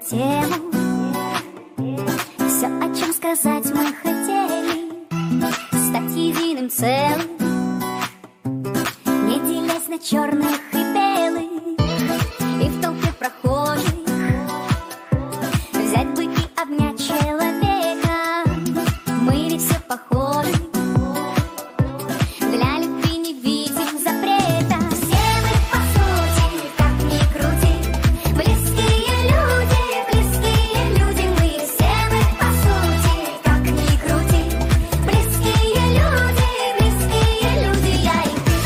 тему. Все, о чем сказать мы хотели, стать единым целым, не делясь на черных и белых, и в толпе прохожих взять бы и обнять человека. Мы ведь все похожи, для любви не видим запрета. Все мы по сути, как ни крути, близкие люди мы. Все мы по сути, как ни крути, близкие люди, я и ты.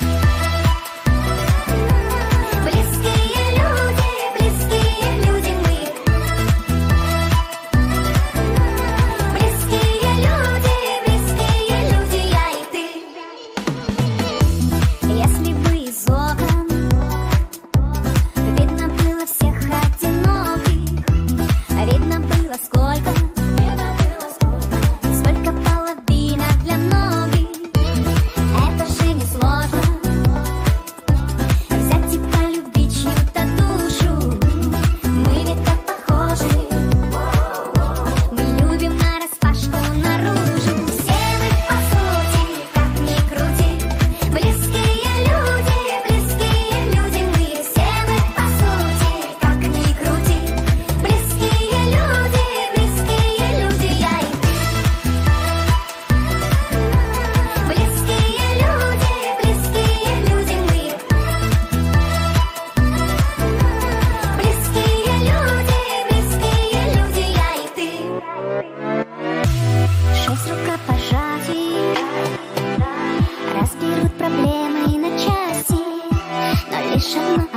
Близкие люди мы. Близкие люди, я и ты. Если бы из окон видно было всех одиноких, видно было сколько половинок для многих. Это же не сложно взять и полюбить чью-то душу. Мы ведь так похожи, мы любим нараспашку наружу. Все мы по сути, как ни крути, близкие люди мы. Все мы по сути, как ни крути, близкие люди, я и ты. Близкие люди мы. Близкие люди, я и ты. 6 рукопожатий разберут проблемы на части, но лишь одно